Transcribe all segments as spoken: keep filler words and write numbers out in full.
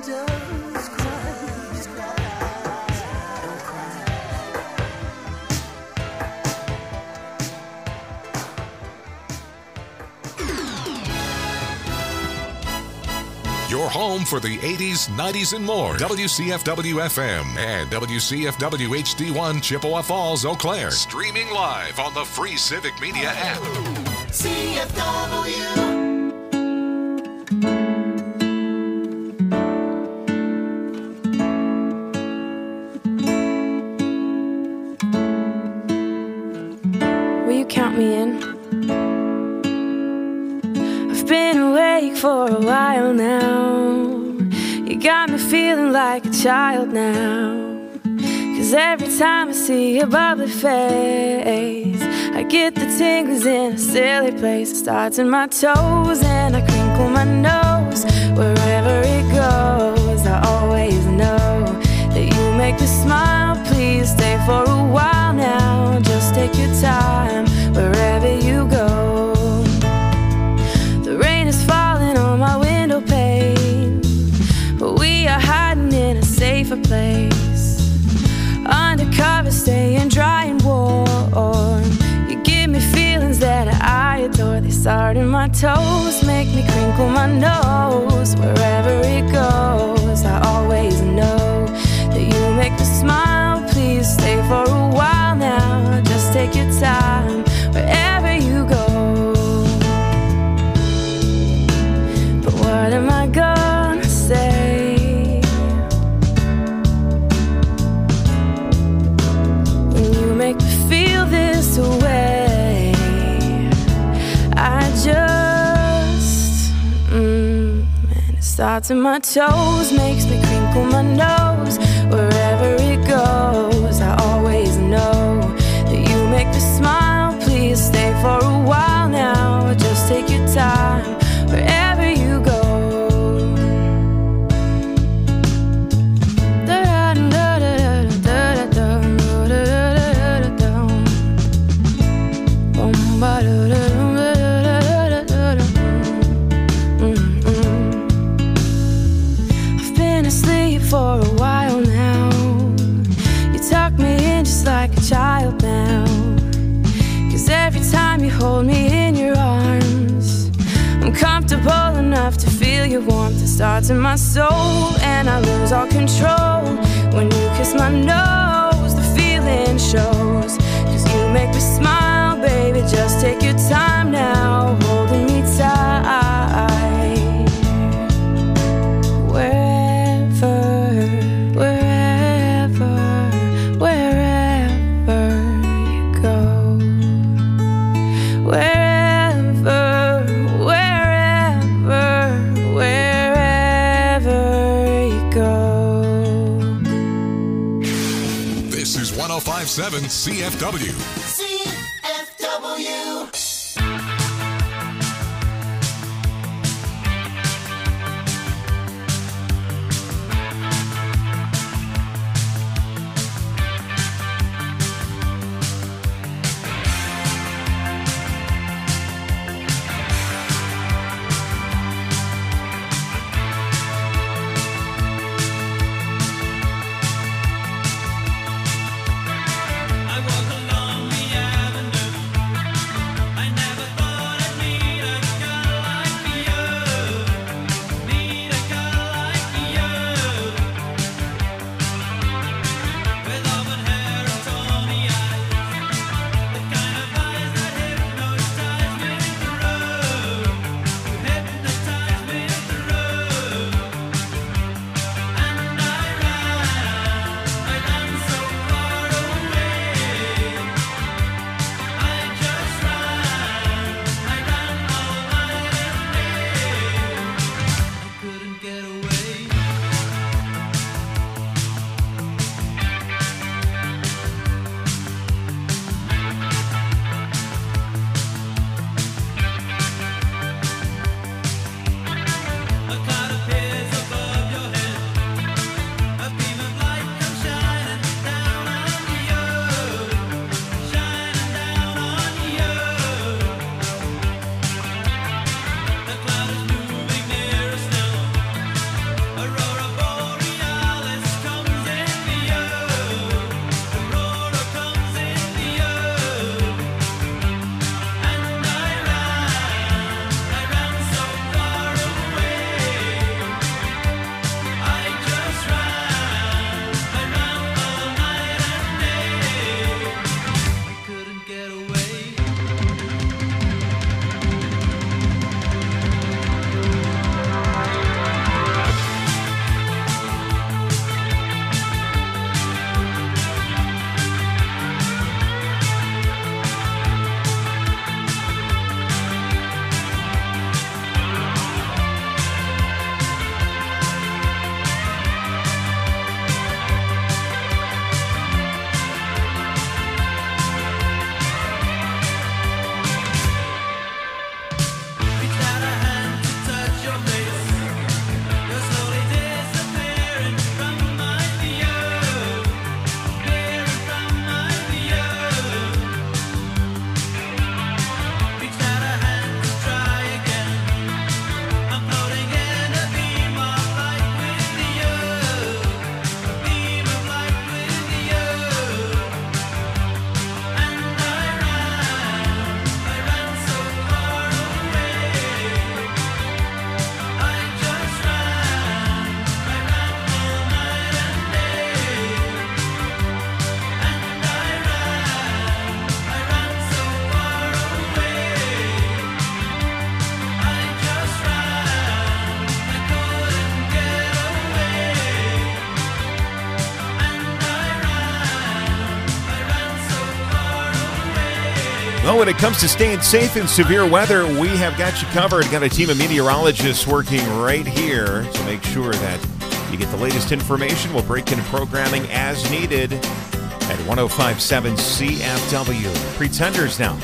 does cry, just cry, don't cry. Your home for the eighties, nineties, and more. W C F W F M and W C F W H D one Chippewa Falls, Eau Claire. Streaming live on the free Civic Media app. C F W. Will you count me in? I've been awake for a while now. You got me feeling like a child now. Cause every time I see your bubbly face, I get the tingles in a silly place. It starts in my toes and I crinkle my nose. Wherever it goes, I always know that you make me smile. Please stay for a while now. Just take your time wherever you go. The rain is falling on my window pane, but we are hiding in a safer place. Undercover, staying dry and warm. You give me feelings that I adore. They start in my toes, make me crinkle my nose. Wherever it goes, I always know that you make me smile. Please stay for a while now. Just take your time wherever you go. But what am I gonna say? Make me feel this way. I just mm, and it starts in my toes, makes me crinkle my nose. Wherever it goes, I always know that you make me smile. Please stay for a while now. Just take your time wherever you go. I've been asleep for a while now. You tuck me in just like a child now. Cause every time you hold me in your arms, I'm comfortable enough to feel your warmth. It starts in my soul and I lose all control. When you kiss my nose, the feeling shows. Cause you make me smile, baby. Just take your time now, holding me tight. Wherever, wherever, wherever you go. Wherever, wherever, wherever you go. This is one oh five point seven C F W. C F W. I walk along the Well, when it comes to staying safe in severe weather, we have got you covered. Got a team of meteorologists working right here to make sure that you get the latest information. We'll break in programming as needed at one oh five point seven C F W. Pretenders now.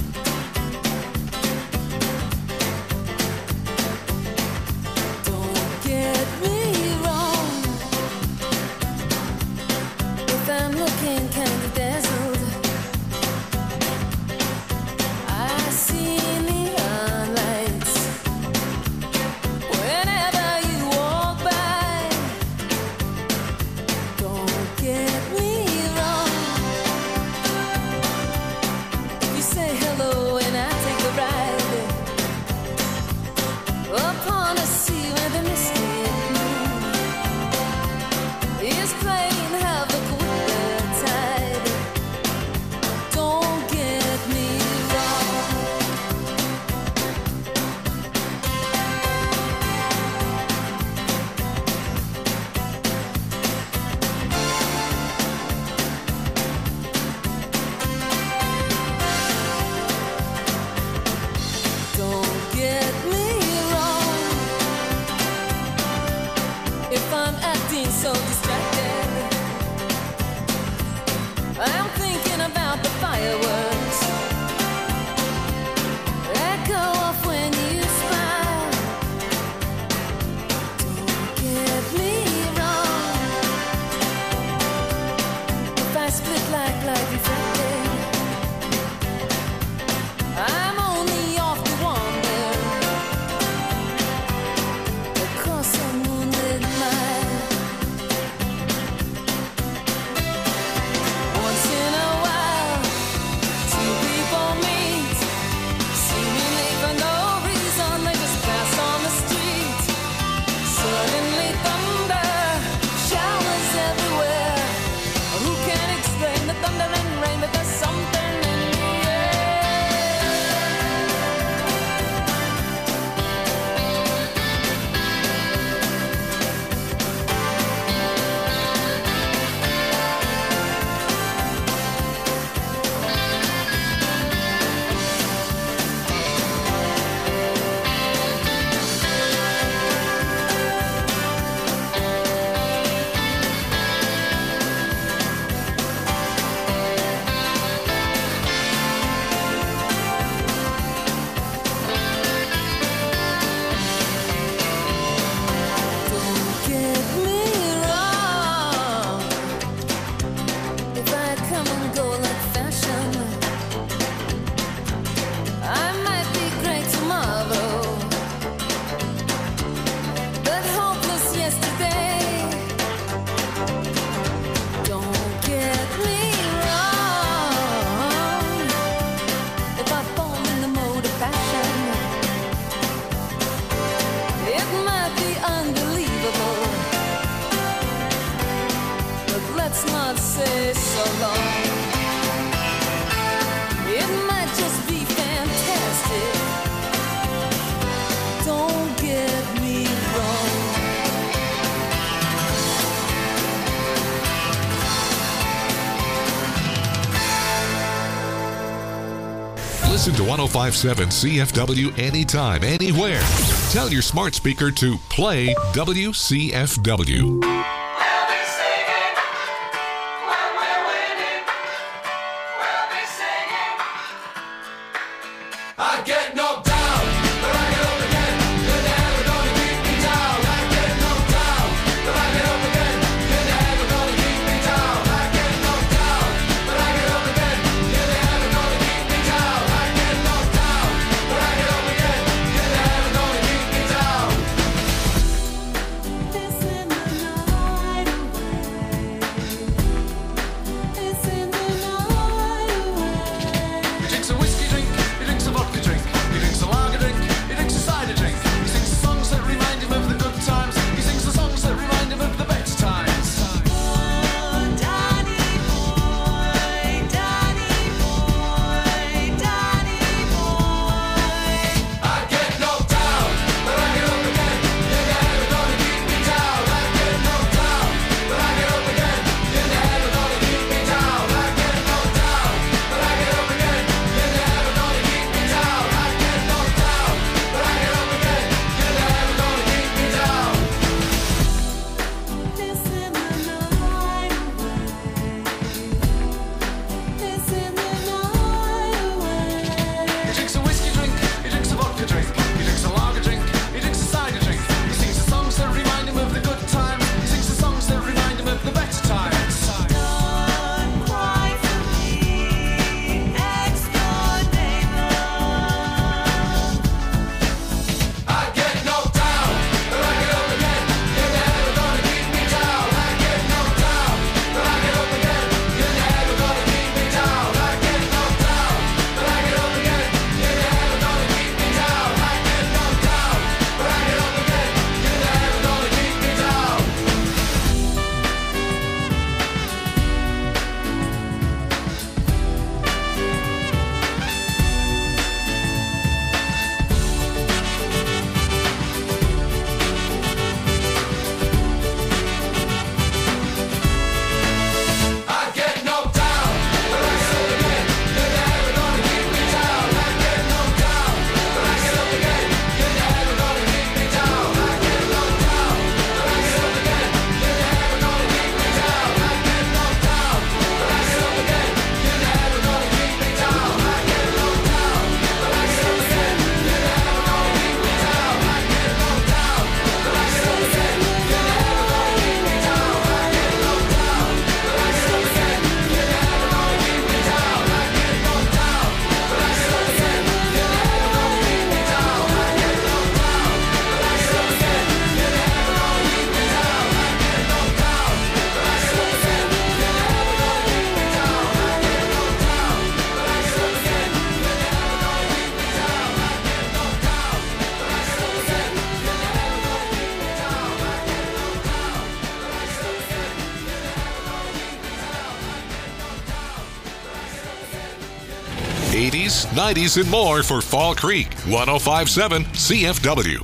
Listen to one oh five point seven C F W anytime, anywhere. Tell your smart speaker to play W C F W. This in my eighties, nineties, and more for Fall Creek. one oh five point seven C F W.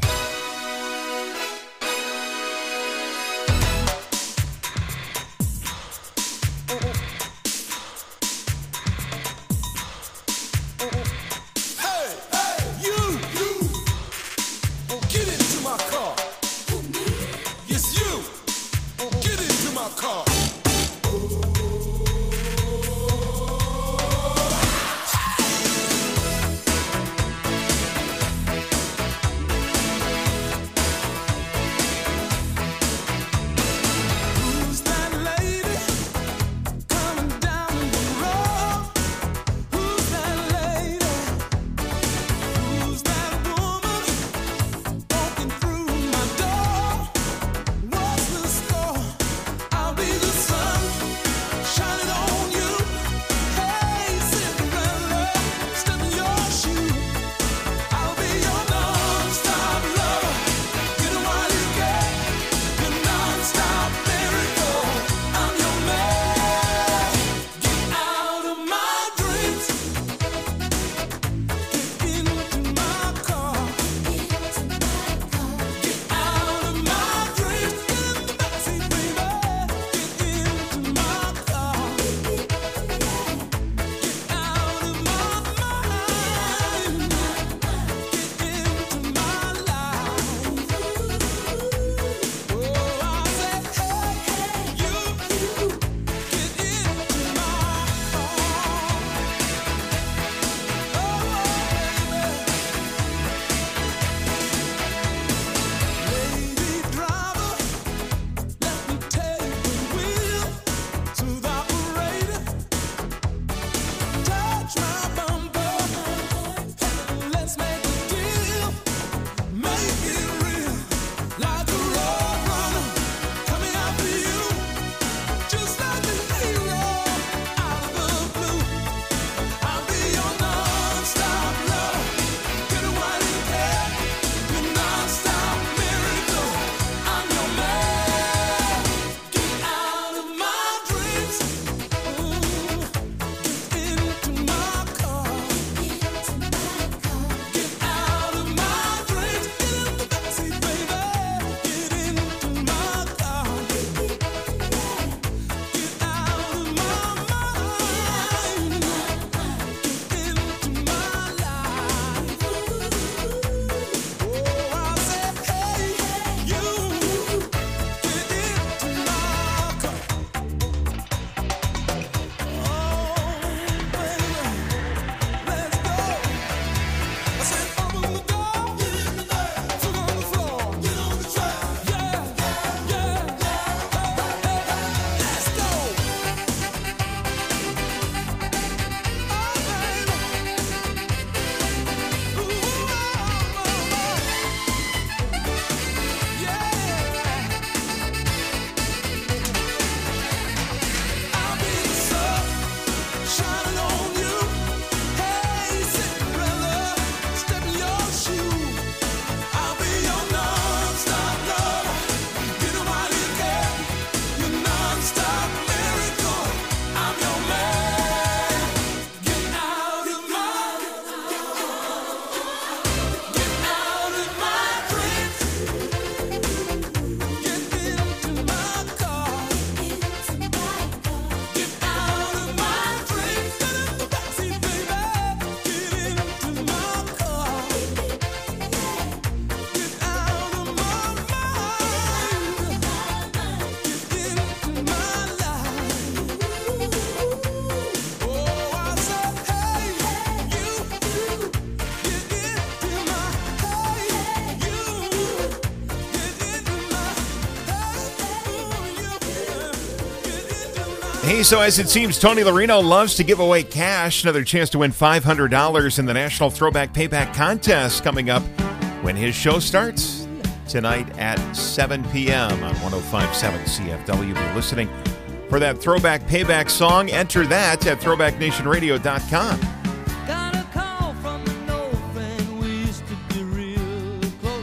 Hey, so as it seems, Tony Larino loves to give away cash. Another chance to win five hundred dollars in the National Throwback Payback Contest coming up when his show starts tonight at seven p.m. on one oh five point seven C F W. Be listening for that Throwback Payback song. Enter that at throwback nation radio dot com. Got a call from an old friend, we used to be real close.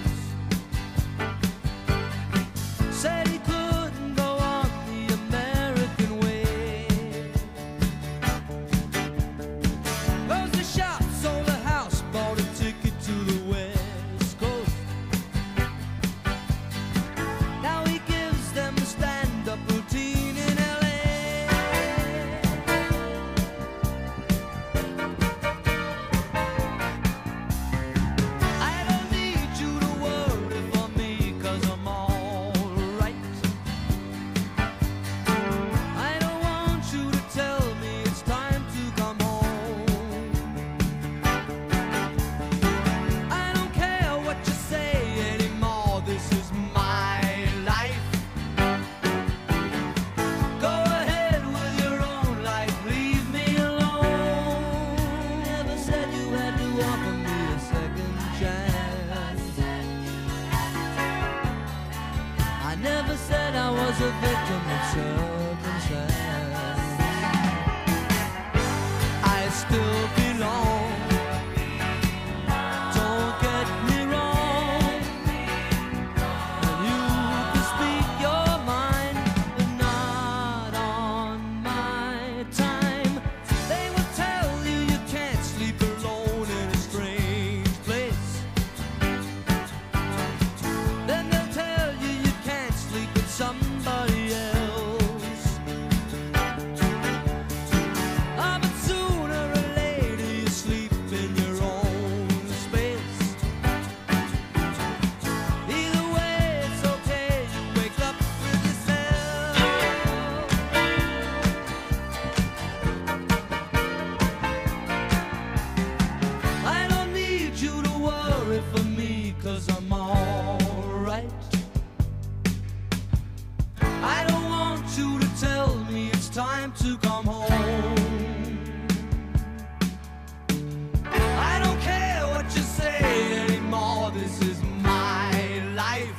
Said he couldn't go on the American way. Goes to shop was a victim of circumstance. I still belong. Don't get me wrong. You can speak your mind, but not on my time. They will tell you you can't sleep alone in a strange place. Then they'll tell you you can't sleep with somebody else. Ah, but sooner or later you sleep in your own space. Either way, it's okay, you wake up with yourself. I don't need you to worry for me, 'cause I'm alright. I don't want you to tell me it's time to come home. I don't care what you say anymore, this is my life.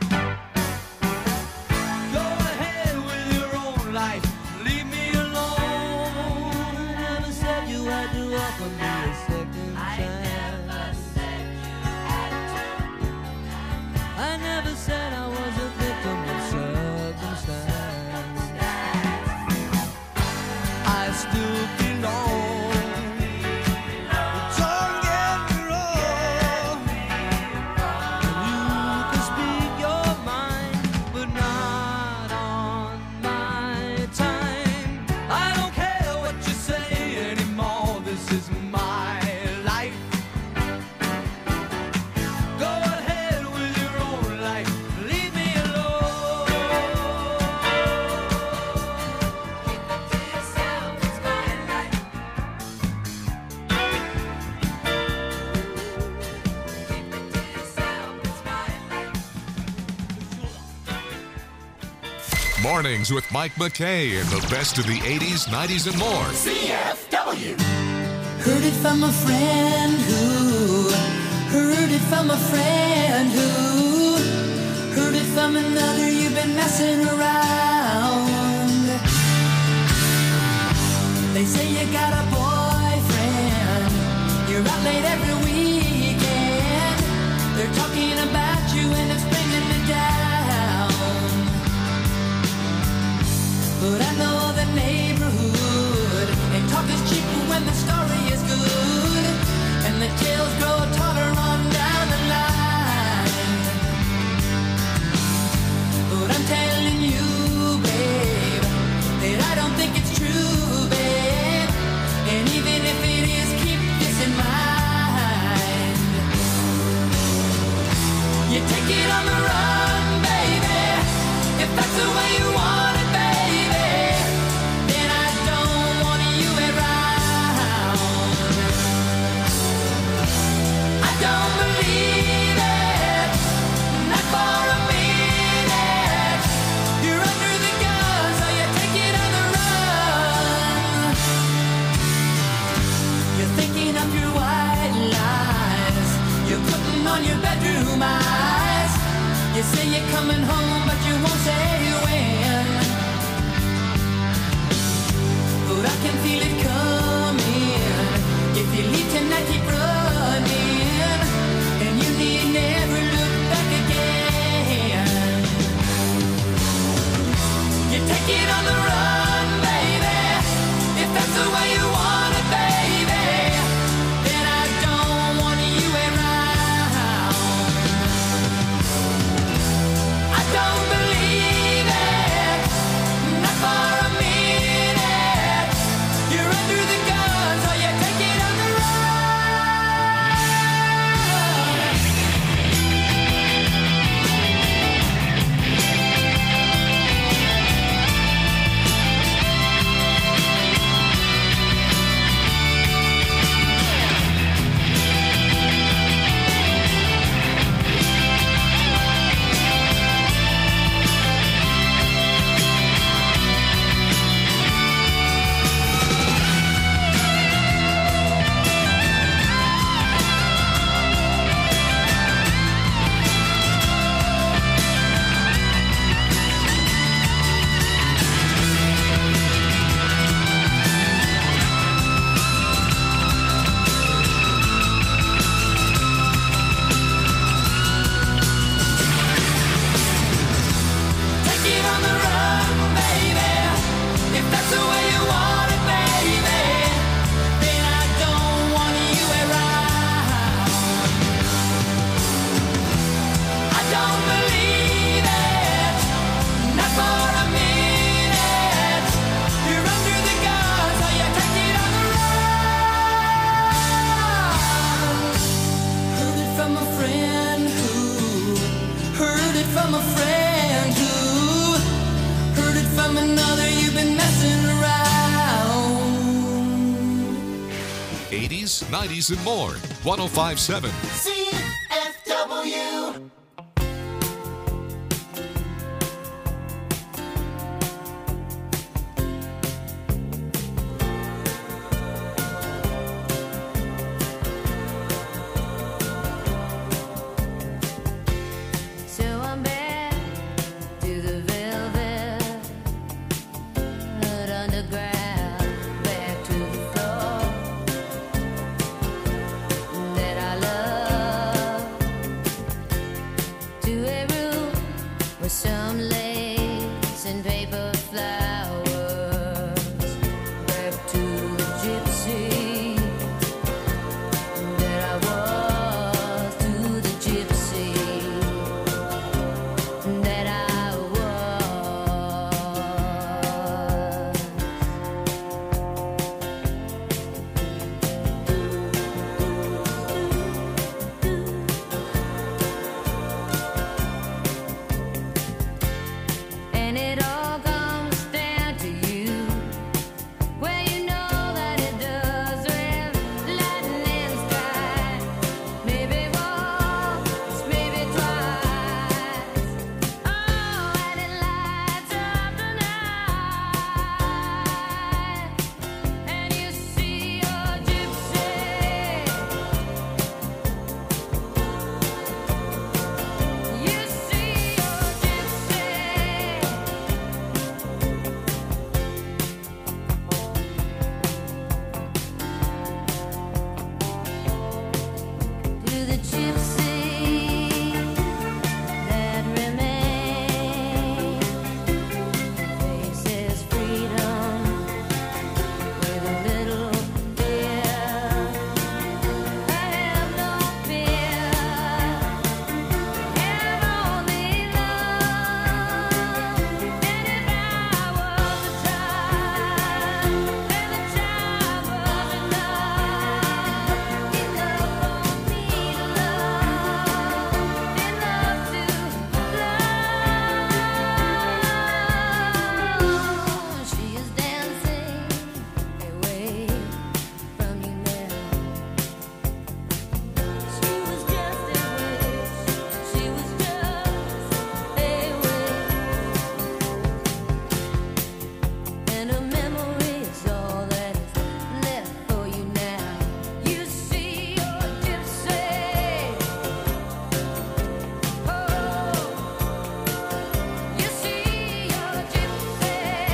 Go ahead with your own life, leave me alone. I never said you had to offer me a second chance. I never said I was a victim of circumstance. I still belong. Don't get me wrong. You can speak your mind, but not on my time. I don't care what you say anymore, this is my life. Go ahead with your own life, leave me alone. Keep it to yourself, it's my life. Keep it to yourself, it's my life. Mornings with Mike McKay and the best of the eighties, nineties, and more. C F W. Heard it from a friend who heard it from a friend who heard it from another. You've been messing around. They say you got a boyfriend. You're out late every weekend. They're talking about you and it's bringing me down. But I know the neighborhood, and talk is cheap when the story is good, and the tales grow taller on down the line. But I'm telling you, babe, that I don't think it's true, babe. And even if it is, keep this in mind. You take it on the run, baby, if that's the way you want it, baby. Then I don't want you around. I don't believe it, not for a minute. You're under the gun, so you take it on the run. You're thinking of your white lies. You're putting on your bedroom eyes. You say you're coming home, but you won't say when. But I can feel it coming. If you leave tonight, keep running, and you need never look back again. You take it on the run, baby, if that's the way you want it, baby. Then I don't want you around. I don't believe it, not for a minute. You're under the gun, so you take it on the run. eighties, nineties, and more. one oh five point seven C F W. So I'm back to the velvet underground, back to the floor that I love, to a room with some lace and paper flowers, back to the gypsy that I was, to the gypsy that I was. And it all comes down to you. Well, you know that it does rain, lightning in the sky. Maybe once, maybe twice. Oh, and it lights up the night. And you see your gypsy. You see your gypsy. To the gypsy that remains, faces freedom with a little fear. I have no fear, have only love. And if I was a child, and the child was enough, enough for me to love, enough to love. She is dancing away from you now. She was just a wish. She was just a wish. And a memory is all that is left for you now. You see your gypsy. Oh, you see your gypsy.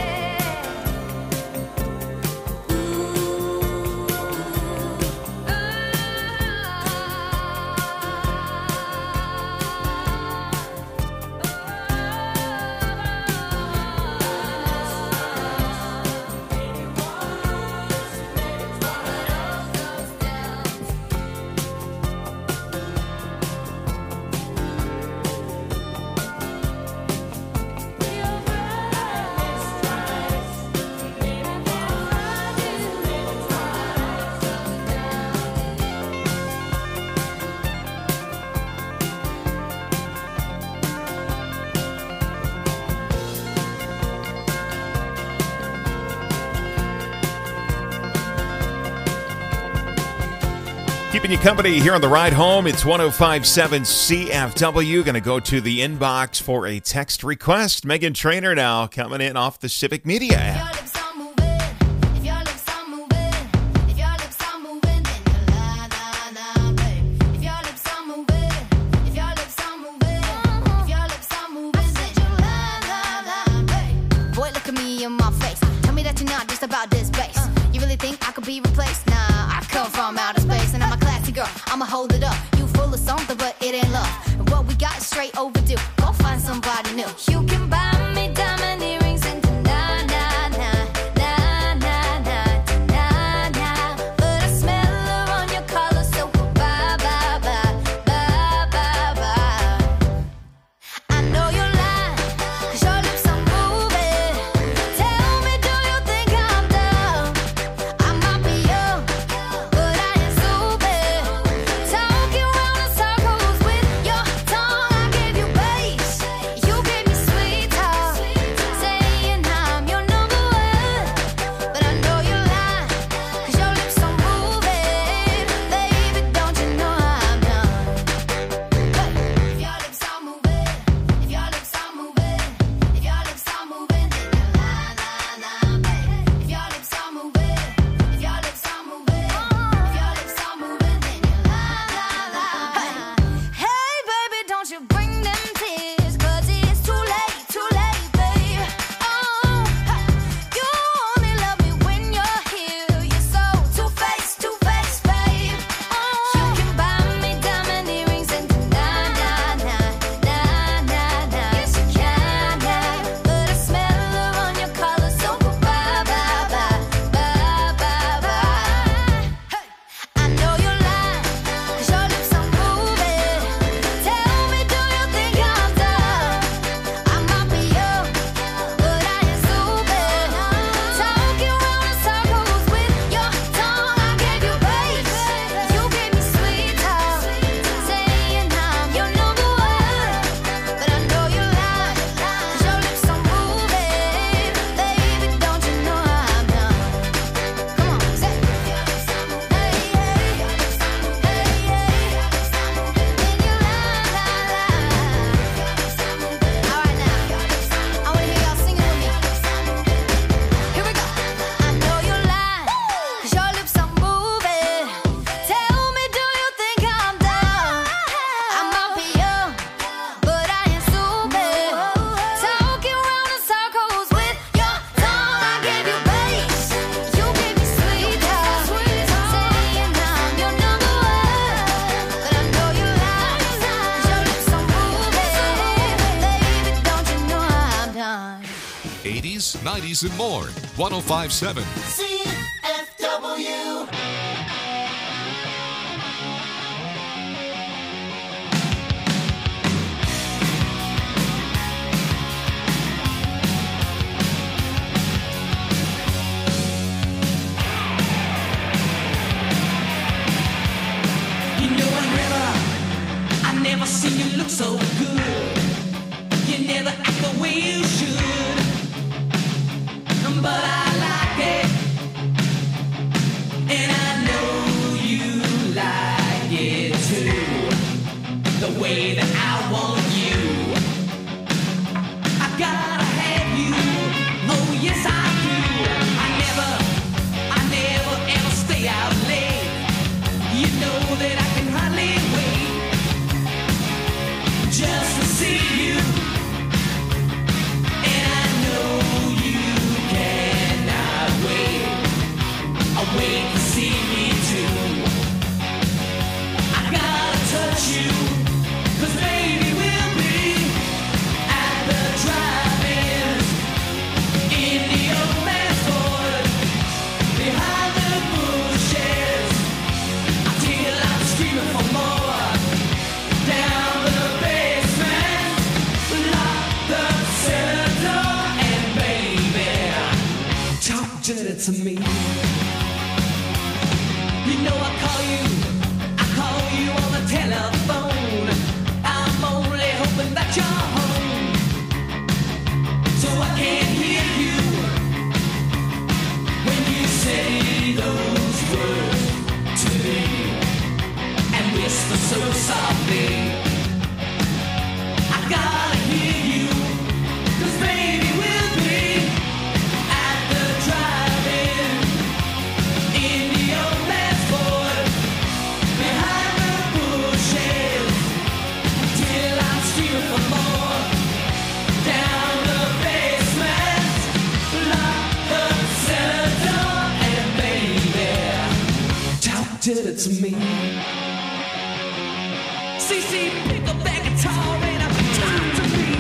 Keeping you company here on the ride home. It's one oh five point seven C F W. Going to go to the inbox for a text request. Megan Trainor now coming in off the Civic Media app. Your lips are moving. If your lips are moving, if your lips are moving, then you lie, lie, lie, babe. If your lips are moving, if your lips are moving, if your lips are moving, then you lie, lie, lie, babe. Boy, look at me in my face. Tell me that you're not just about this bass. You really think I could be replaced? Nah, I come from outer space and I'm a classy girl. I'ma hold it up. You full of something, but it ain't love. And what we got is straight overdue. Go find somebody new. You can buy me diamond earrings and na na na na na na na na. But I smell her on your collar, so bye bye bye bye bye bye. I know you're lying, 'cause your lips are moving. Tell me, do you think I'm dumb? I might be young, but I ain't stupid. Talking round in circles with your tongue. I gave you bass, you gave me sweet eighties, nineties, and more. one oh five point seven. C F W. You know I never, I never seen you look so good. You never act the way you should, but I like it, and I know you like it too. The way that I want you, I gotta have you. Oh yes I do. I never, I never ever stay out late. You know that I can hardly wait just to see you. And I know you cannot wait. I wait to see me too. I gotta touch you, 'cause baby we'll be at the drive-in, in the old man's Ford, behind the bushes, until I'm screaming for more. Down the basement, lock the cellar door, and baby, talk dirty to me. You know I call you, I call you on the telephone. I'm only hoping that you're home, so I can hear you when you say those words to me, and whisper so softly. I gotta hear you, 'cause baby we'll be at the drive-in, in the old man's Ford, behind the bushes, till I'm screaming for more. Down the basement, lock the cellar door, and baby, talk dirty to me. C C, pick up that guitar and I'm talk to me.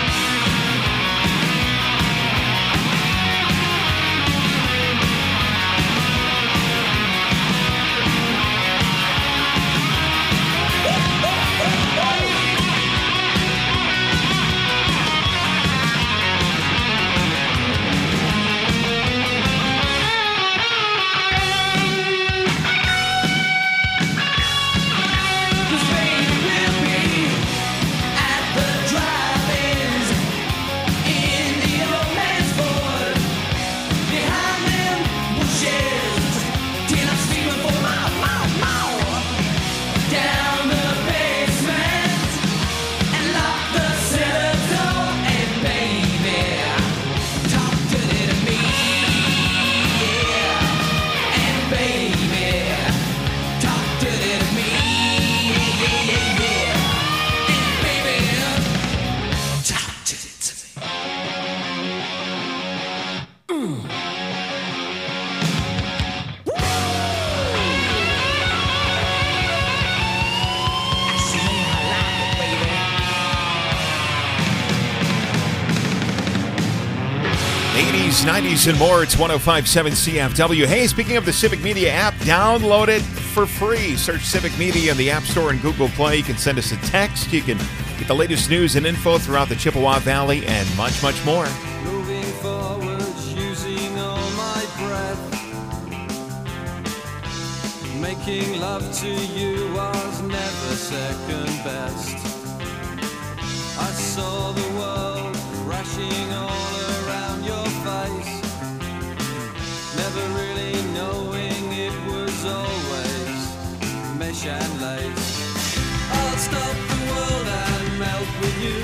eighties, nineties, and more. It's one oh five point seven C F W. Hey, speaking of the Civic Media app, download it for free. Search Civic Media in the App Store and Google Play. You can send us a text. You can get the latest news and info throughout the Chippewa Valley and much, much more. Moving forward, using all my breath. Making love to you was never second best. I saw the world crashing all around your face, never really knowing it was always mesh and lace. I'll stop the world and melt with you.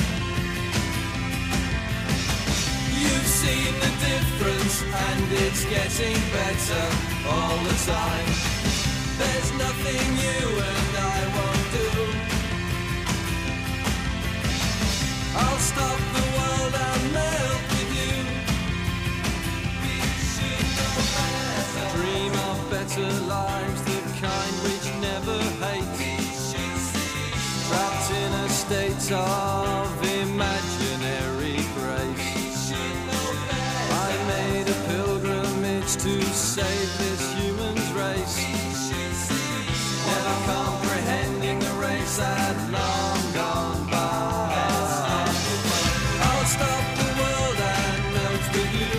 You've seen the difference and it's getting better all the time. There's nothing you and I won't do. I'll stop the world and melt with you. We should know better. Dream of better lives, the kind which never hate. Trapped in a state of imaginary grace. save this human's race. Never comprehending the race had long gone by. I'll stop the world and melt with you.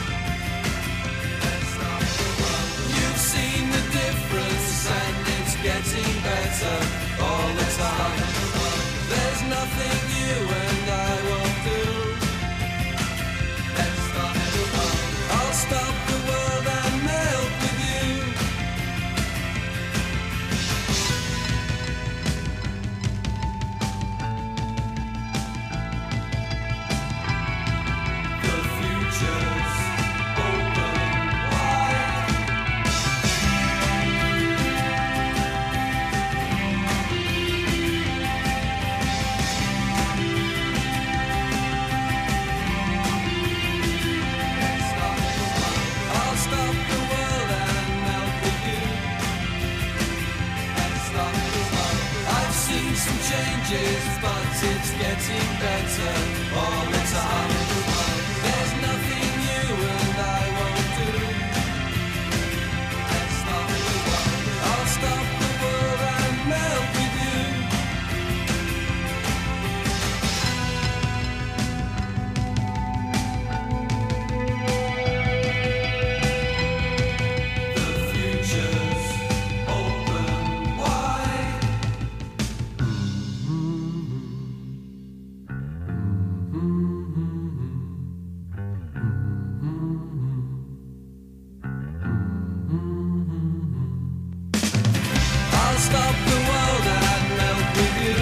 You've seen the difference and it's getting better all the time. There's nothing you and I won't do. I'll stop the world and melt with you. The future's open wide. I'll stop the world and melt with you. I've seen some changes, but it's getting better all the time. There's nothing you and I won't do. I'll stop the world and melt with you. The future's open wide. I'll stop the world and melt with you.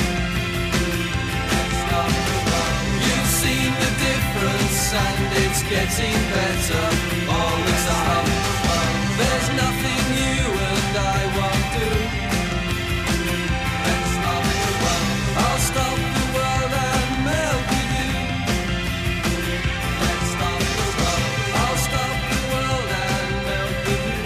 You've seen the difference and it's getting better all the time. There's nothing you and I won't do. I'll stop the world and melt with you. I'll stop the world and melt with you.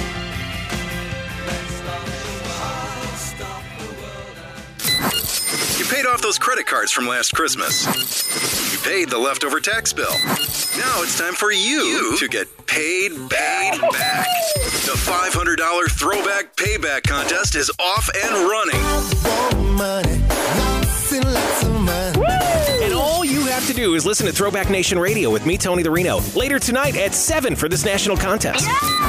I'll stop the world and You paid off those credit cards from last Christmas. You paid the leftover tax bill. Now it's time for you to get paid back. back. The five hundred dollars Throwback Payback Contest is off and running. And all you have to do is listen to Throwback Nation Radio with me, Tony the Reno, later tonight at seven for this national contest.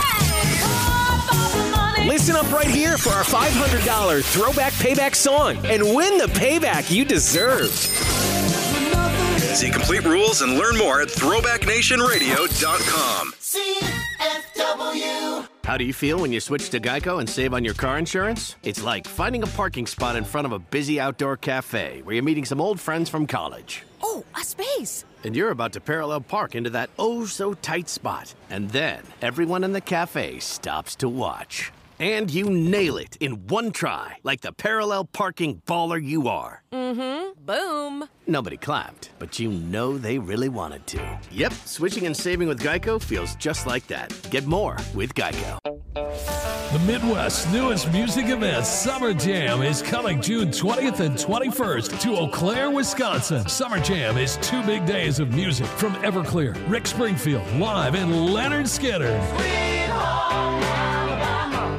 Listen up right here for our five hundred dollars Throwback Payback song and win the payback you deserve. See complete rules and learn more at throwback nation radio dot com. C F W. How do you feel when you switch to Geico and save on your car insurance? It's like finding a parking spot in front of a busy outdoor cafe where you're meeting some old friends from college. Oh, a space. And you're about to parallel park into that oh-so-tight spot. And then everyone in the cafe stops to watch. And you nail it in one try, like the parallel parking baller you are. Mm-hmm. Boom. Nobody clapped, but you know they really wanted to. Yep, switching and saving with Geico feels just like that. Get more with Geico. The Midwest's newest music event, Summer Jam, is coming June twentieth and twenty-first to Eau Claire, Wisconsin. Summer Jam is two big days of music from Everclear, Rick Springfield, live, and Leonard Skinner. Sweet home Alabama,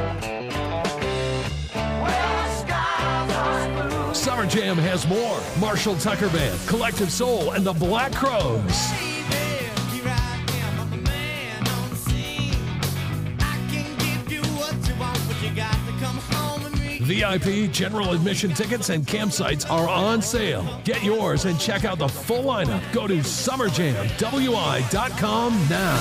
where the skies are blue. Summer Jam has more. Marshall Tucker Band, Collective Soul, and the Black Crows. V I P, general admission tickets, and campsites are on sale. Get yours and check out the full lineup. Go to summer jam w i dot com now.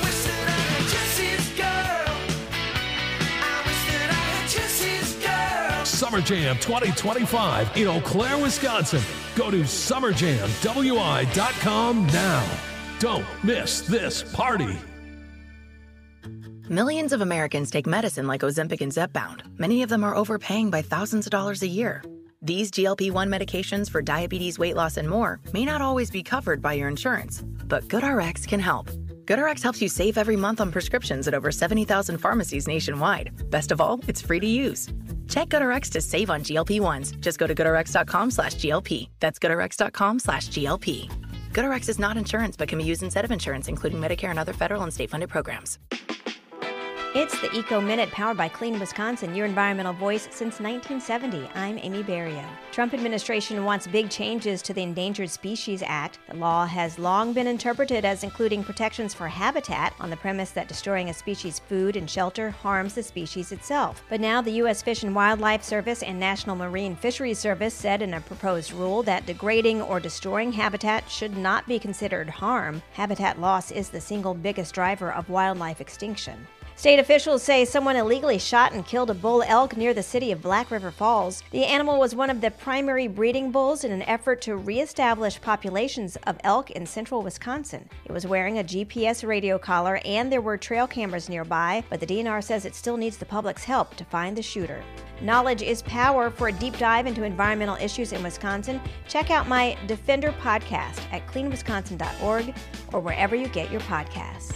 Summer Jam twenty twenty-five in Eau Claire, Wisconsin. Go to summer jam w i dot com now. Don't miss this party. Millions of Americans take medicine like Ozempic and Zepbound. Many of them are overpaying by thousands of dollars a year. These G L P one medications for diabetes, weight loss, and more may not always be covered by your insurance, but GoodRx can help. GoodRx helps you save every month on prescriptions at over seventy thousand pharmacies nationwide. Best of all, it's free to use. Check GoodRx to save on G L P ones. Just go to goodrx.com slash GLP. That's goodrx.com slash GLP. GoodRx is not insurance but can be used instead of insurance, including Medicare and other federal and state-funded programs. It's the Eco Minute powered by Clean Wisconsin, your environmental voice since nineteen seventy. I'm Amy Barrio. Trump administration wants big changes to the Endangered Species Act. The law has long been interpreted as including protections for habitat on the premise that destroying a species' food and shelter harms the species itself. But now the U S Fish and Wildlife Service and National Marine Fisheries Service said in a proposed rule that degrading or destroying habitat should not be considered harm. Habitat loss is the single biggest driver of wildlife extinction. State officials say someone illegally shot and killed a bull elk near the city of Black River Falls. The animal was one of the primary breeding bulls in an effort to reestablish populations of elk in central Wisconsin. It was wearing a G P S radio collar and there were trail cameras nearby, but the D N R says it still needs the public's help to find the shooter. Knowledge is power. For a deep dive into environmental issues in Wisconsin, check out my Defender podcast at clean wisconsin dot org or wherever you get your podcasts.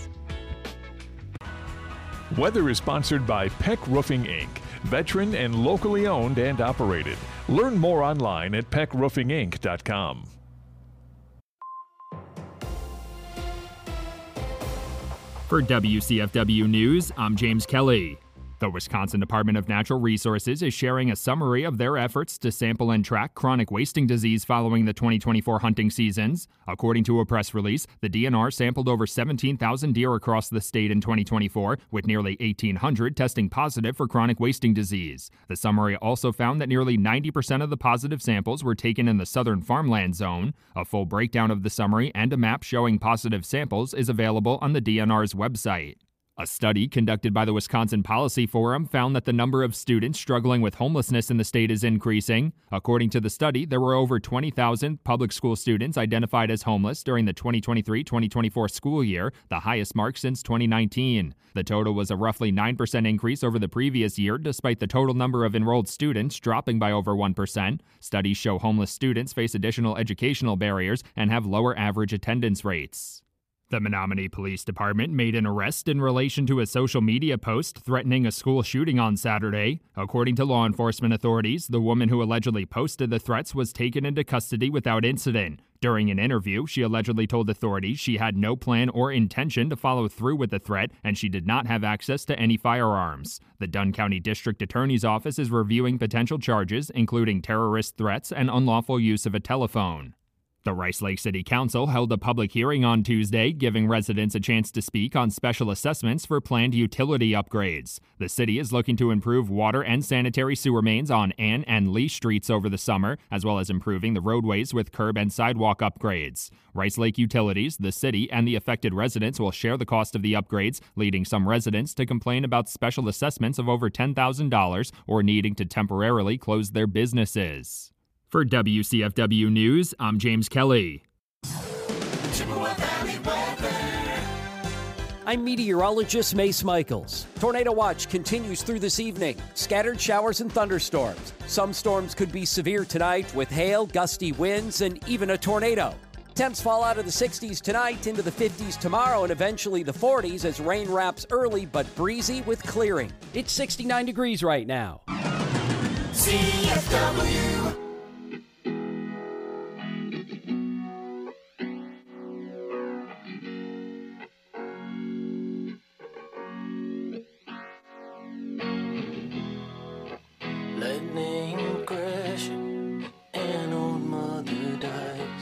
Weather is sponsored by Peck Roofing, Incorporated, veteran and locally owned and operated. Learn more online at peck roofing inc dot com. For W C F W News, I'm James Kelly. The Wisconsin Department of Natural Resources is sharing a summary of their efforts to sample and track chronic wasting disease following the twenty twenty-four hunting seasons. According to a press release, the D N R sampled over seventeen thousand deer across the state in twenty twenty-four, with nearly eighteen hundred testing positive for chronic wasting disease. The summary also found that nearly ninety percent of the positive samples were taken in the southern farmland zone. A full breakdown of the summary and a map showing positive samples is available on the D N R's website. A study conducted by the Wisconsin Policy Forum found that the number of students struggling with homelessness in the state is increasing. According to the study, there were over twenty thousand public school students identified as homeless during the twenty twenty-three twenty twenty-four school year, the highest mark since twenty nineteen. The total was a roughly nine percent increase over the previous year, despite the total number of enrolled students dropping by over one percent. Studies show homeless students face additional educational barriers and have lower average attendance rates. The Menominee Police Department made an arrest in relation to a social media post threatening a school shooting on Saturday. According to law enforcement authorities, the woman who allegedly posted the threats was taken into custody without incident. During an interview, she allegedly told authorities she had no plan or intention to follow through with the threat, and she did not have access to any firearms. The Dunn County District Attorney's Office is reviewing potential charges, including terrorist threats and unlawful use of a telephone. The Rice Lake City Council held a public hearing on Tuesday, giving residents a chance to speak on special assessments for planned utility upgrades. The city is looking to improve water and sanitary sewer mains on Ann and Lee Streets over the summer, as well as improving the roadways with curb and sidewalk upgrades. Rice Lake Utilities, the city, and the affected residents will share the cost of the upgrades, leading some residents to complain about special assessments of over ten thousand dollars or needing to temporarily close their businesses. For W C F W News, I'm James Kelly. I'm meteorologist Mace Michaels. Tornado watch continues through this evening. Scattered showers and thunderstorms. Some storms could be severe tonight with hail, gusty winds, and even a tornado. Temps fall out of the sixties tonight into the fifties tomorrow and eventually the forties as rain wraps early but breezy with clearing. It's sixty-nine degrees right now. C F W. Lightning crash, an old mother dies.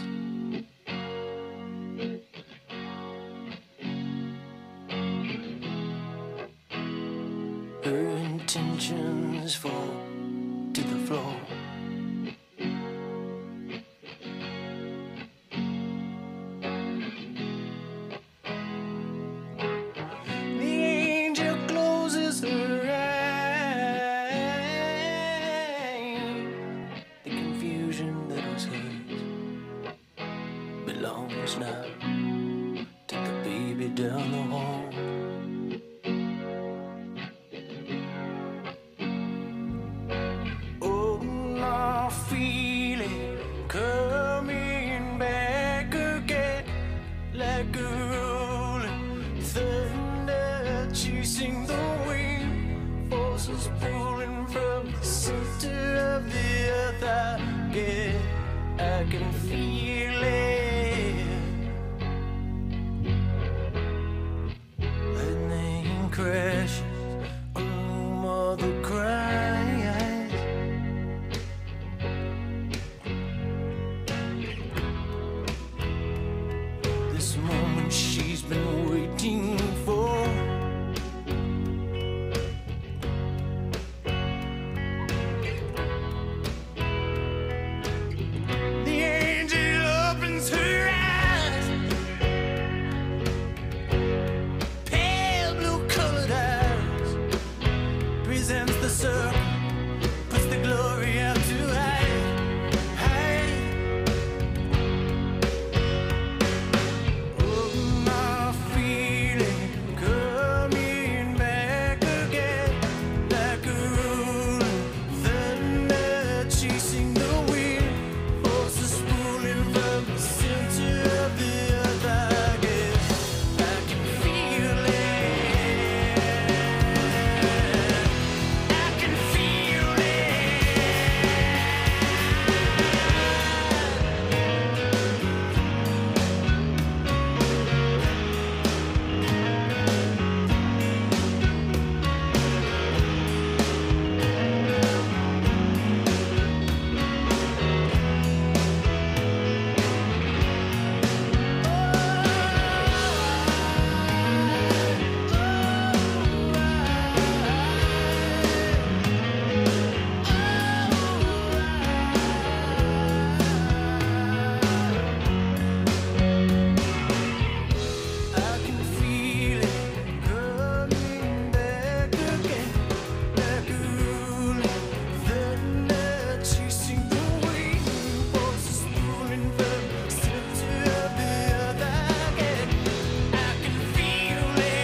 Her intentions fall to the floor. The angel closes her belongs now. Take the baby down the hall. Oh, I feel it coming back again, like a rolling thunder chasing the wind. Forces pulling from the center of the earth. I get, I can feel it. Lightning crashes she's been waiting for. The angel opens her eyes, pale blue colored eyes, presents the circle, puts the glory out to hide, hide. Oh, my feeling coming back again, like a rolling thunder chasing the wind, forces pulling from the center of the earth again. I can feel it. I can feel it. I can feel it coming back again, like a rolling thunder chasing the wind, forces pulling from the center of the earth again. I can feel it.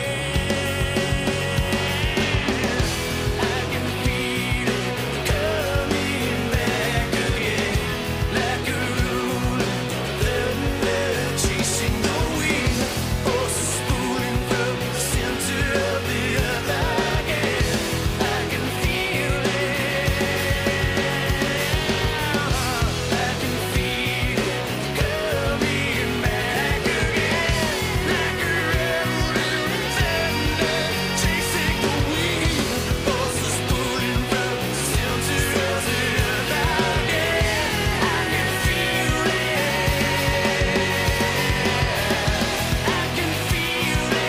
I can feel it coming back again, like a rolling thunder chasing the wind, forces pulling from the center of the earth again. I can feel it. I can feel it coming back again, like a rolling thunder chasing the wind, forces pulling from the center of the earth again. I can feel it. I can feel it.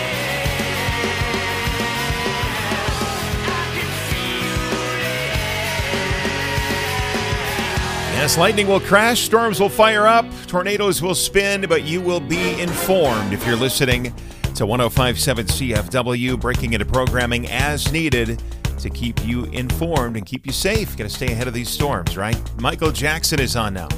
Yes, lightning will crash, storms will fire up, tornadoes will spin, but you will be informed if you're listening to one oh five point seven C F W, breaking into programming as needed to keep you informed and keep you safe. Got to stay ahead of these storms, right? Michael Jackson is on now.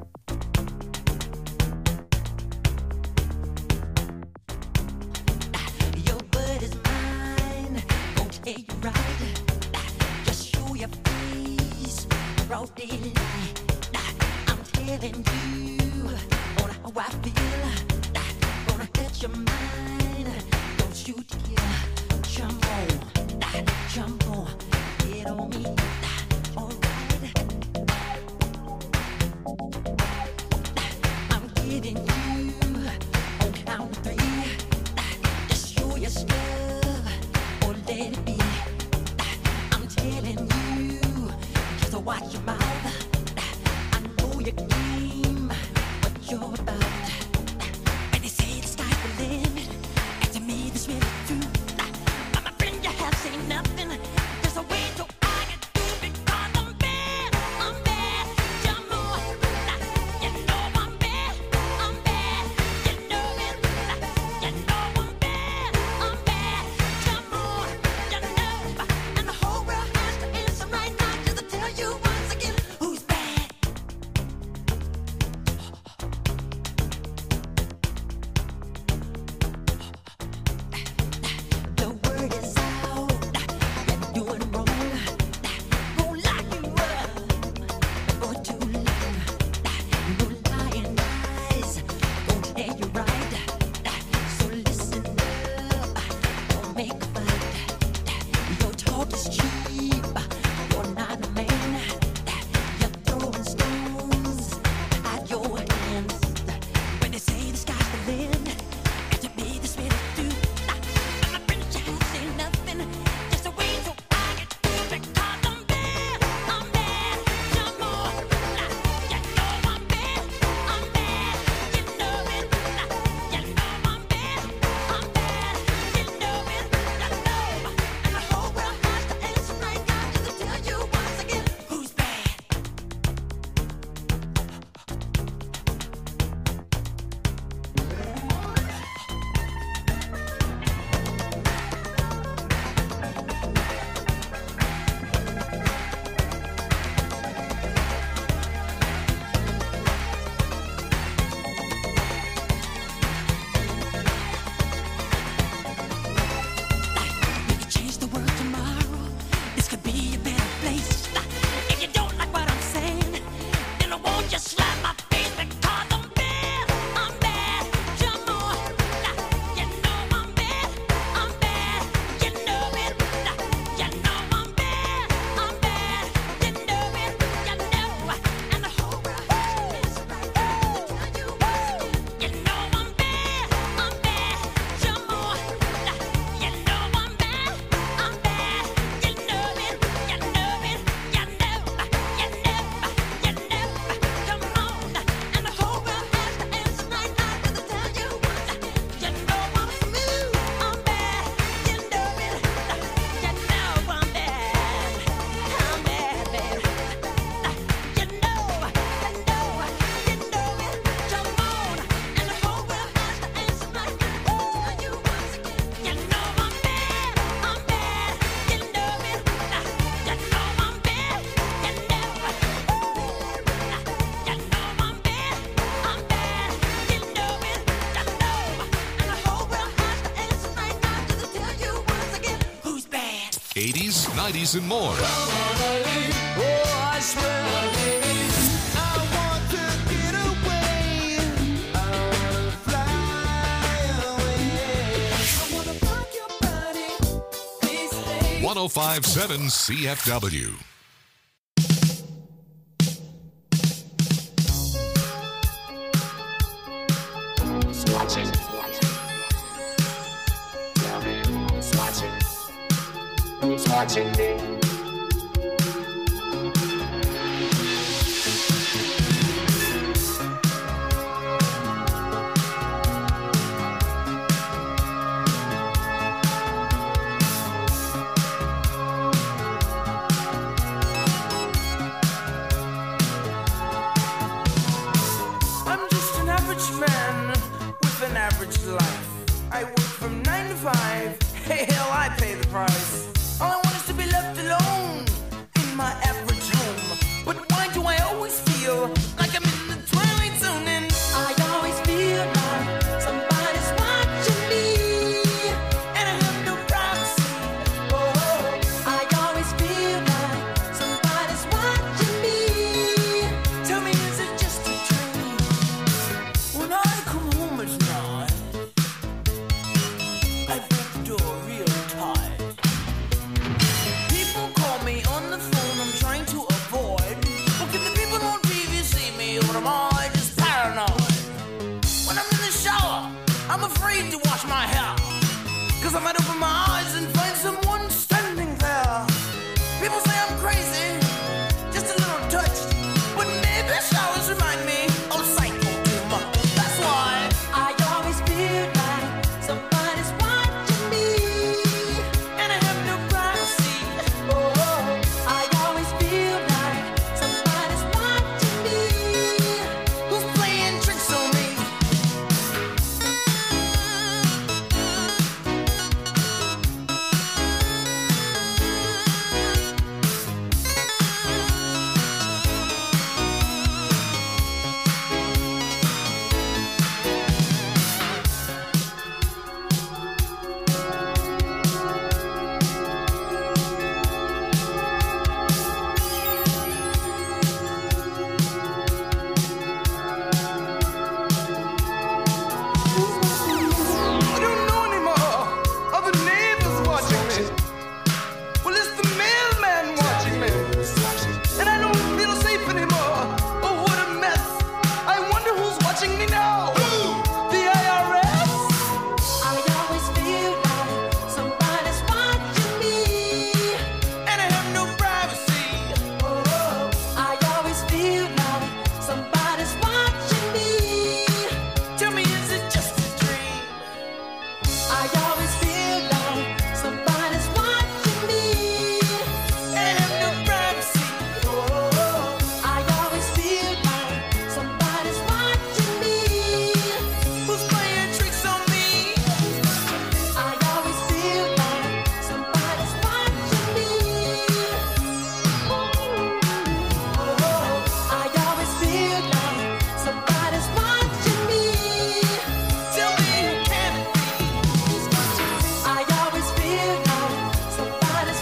Your word is mine, gon' take you right. Just show your face, broad daylight. I'm telling you on how I feel. Gonna hurt your mind, don't shoot to kill. Jump on, jump on, get on me. Alright, I'm giving you on count of three. Just show your stuff or let it be. I'm telling you, just watch your mouth. I know your game, what you're about. And they say the sky's the limit, and to me this really true. But my friend, you have seen nothing. There's a way to I can do because I'm bad, I'm bad. Jump on, you know I'm bad, I'm bad. You know it, you know I'm bad, I'm bad. Jump on, you know, and the whole world has to answer right now just to tell you once again. eighties, nineties, and more. Oh, I swear. I want to get away. I wanna fly away. I wanna rock your body. Please stay. one oh five point seven C F W. Watching. Tell me who's watching. Who's watching me? I'm just an average man with an average life. I work from nine to five. Hey, hell, I pay the price. All I want is to be left alone in my average home. But why do I always feel like I'm in the twilight zone? And I always feel like somebody's watching me, and I have no privacy. Oh, I always feel like somebody's watching me. Tell me, is it just a dream? When I come home at night, I break the door real tight. People call me on the phone, I'm trying to avoid. But can the people on T V see me, or am I just paranoid? When I'm in the shower, I'm afraid to wash my hair, cause I might have